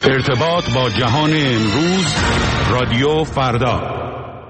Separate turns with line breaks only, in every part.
ارتباط با جهان امروز، رادیو فردا.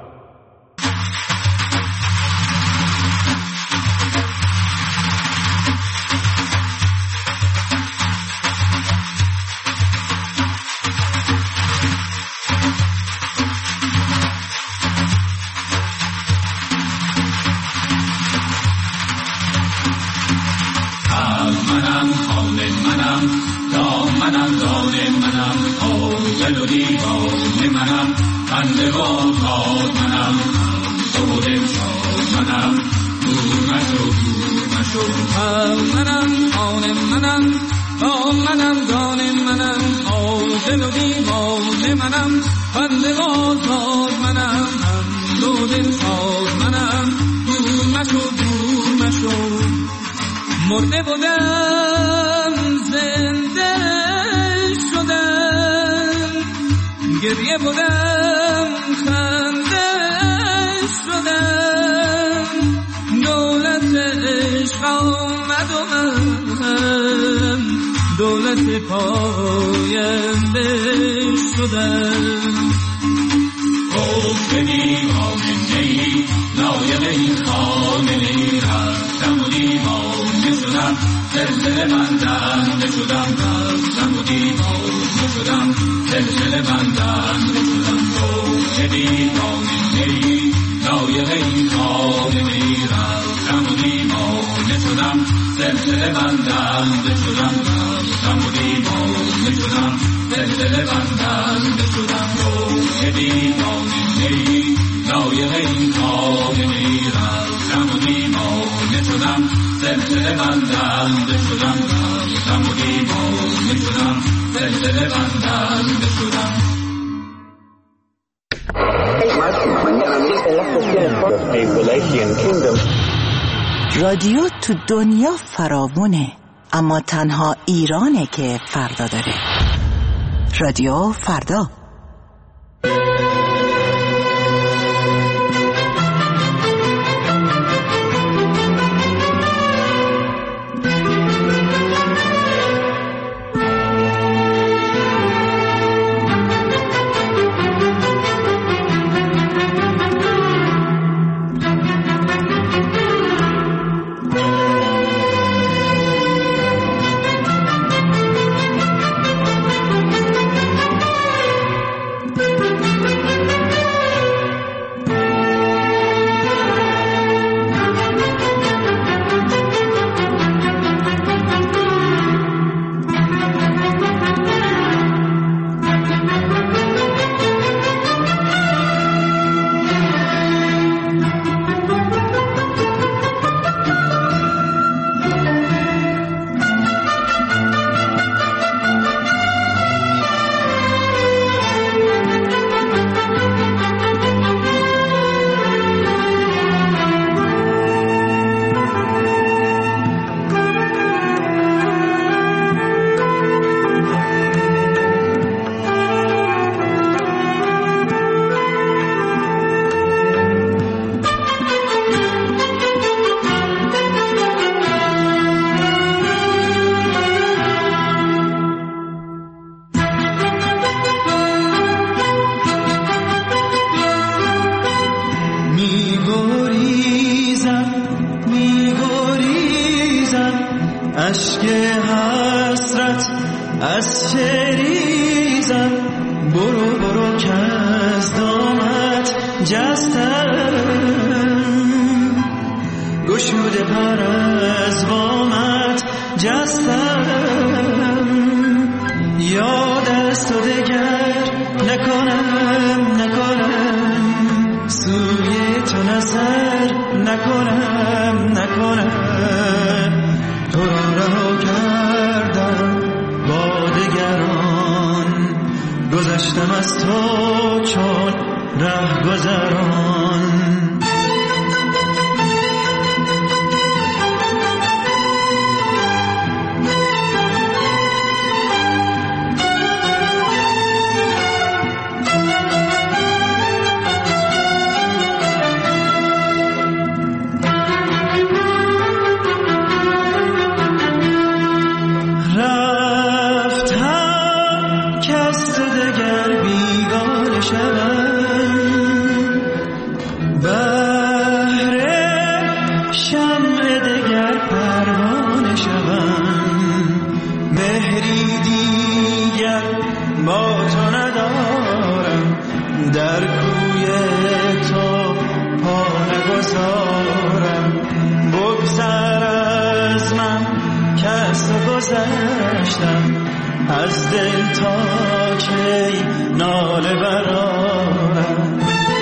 مرده بودم زنده شدم، گریه بودم خنده شدم، دولت عشق آمد و من دولت پاینده شدم.
گفت دیوانه نی لایق این خانه نی، رفتم و دیوانه شدم، زلزله بندنده شدم، رفتم و دیوانه شدم، زلزله بندنده شدم. گفت دیوانه نی لایق این خانه نی، رفتم و دیوانه شدم، زلزله بندنده شدم، رفتم و دیوانه شدم، زلزله بندنده شدم. گفت دیوانه نی لایق این خانه نی، رفتم و دیوانه شدم، زلزله بندنده شدم، رفتم و دیوانه شدم، زلزله بندنده شدم.
رادیو تو دنیا فراوونه، اما تنها ایرانه که فردا داره. رادیو فردا.
اشک حسرت از چریزم، برو برو که از دامت جستم، گشوده پر از وامت جستم، یاد از تو دگر نکنم، سوی تو نظر نکنم، تو را رها کردم با دگران، گذشتم از تو چون رهگذران. رفتم که دیگر با تو ندارم، در کوی تو پا نگذارم. بگذر از من که از تو گذشتم، از دل تا کی ناله برارم.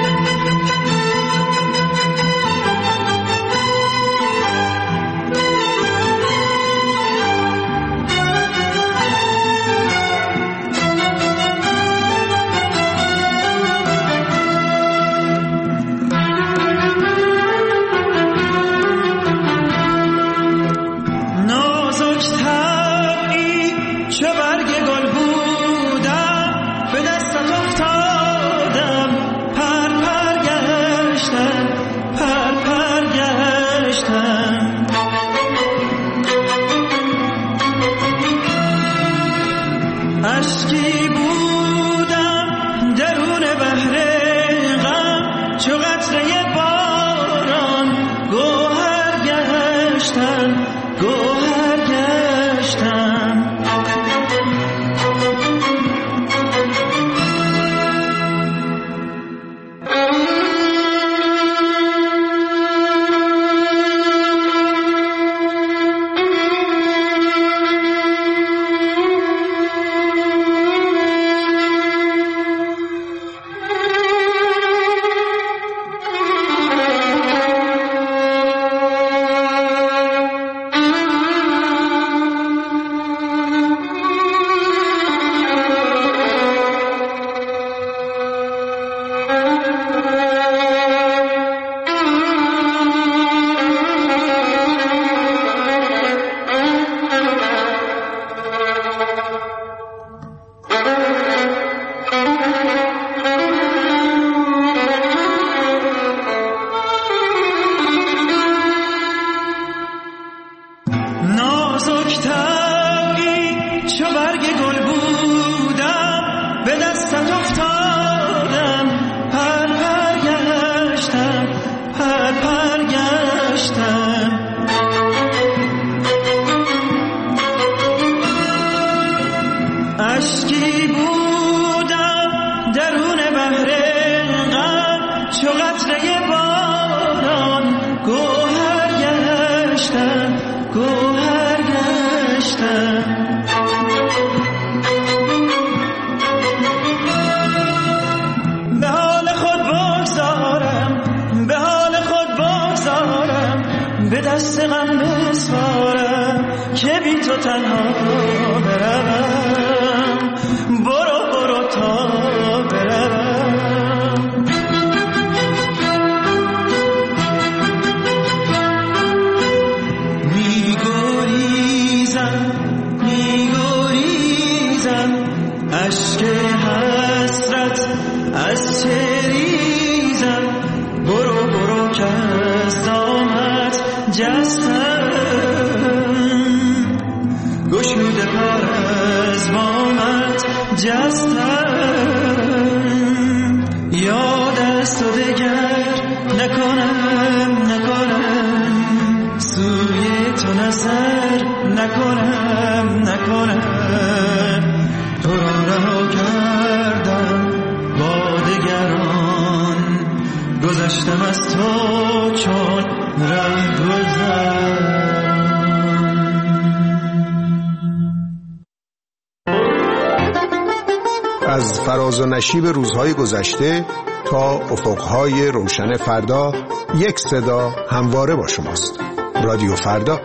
از فراز و نشیب روزهای گذشته تا افقهای روشن فردا، یک صدا همواره با شماست. رادیو فردا.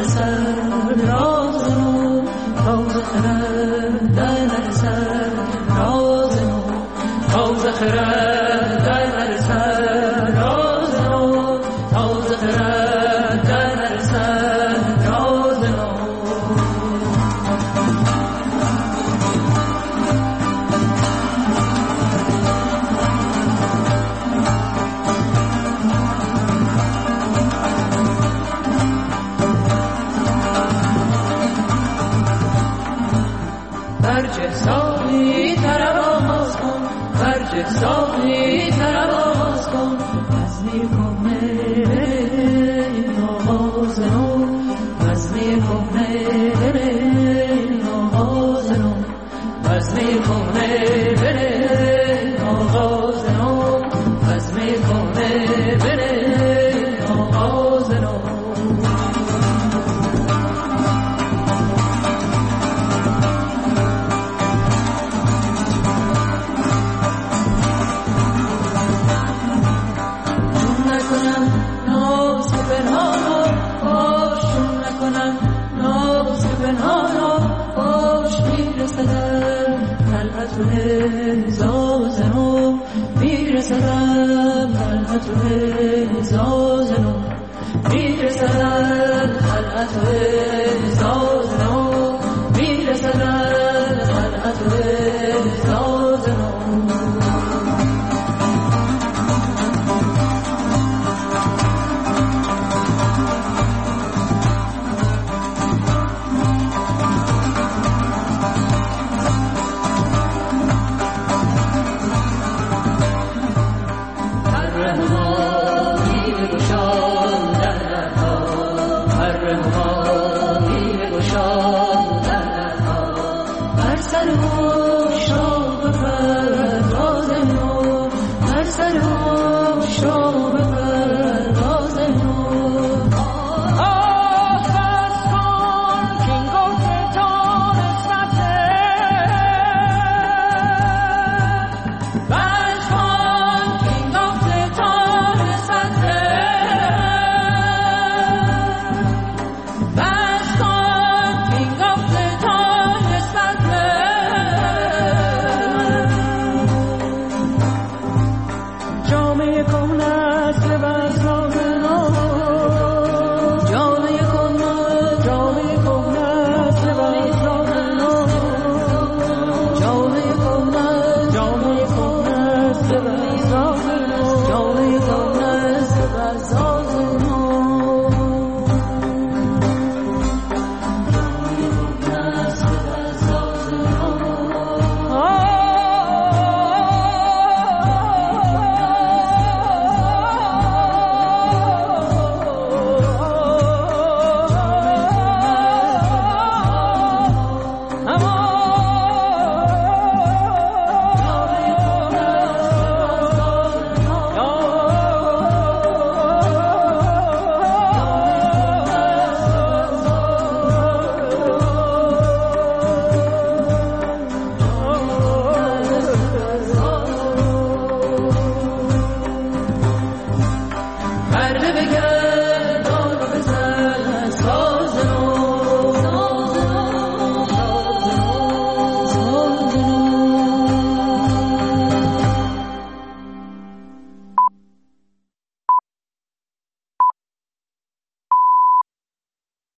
نرسد راز نو تازه خرد در نرسد راز نو تازه خرد در نرسد راز نو تازه خرد در نرسد راز نو ساقی طرب آغاز کن برجه ساقی طرب آغاز کن وزنی کهنه این آغاز نو وزنی کهنه این آغاز نو وزنی کهنه این آغاز نو وزنی کهنه این آغاز نو زازنو میرسدم خلعت زازنو میرسدم خلعت زازنو میرسدم خلعت زازنو
شاه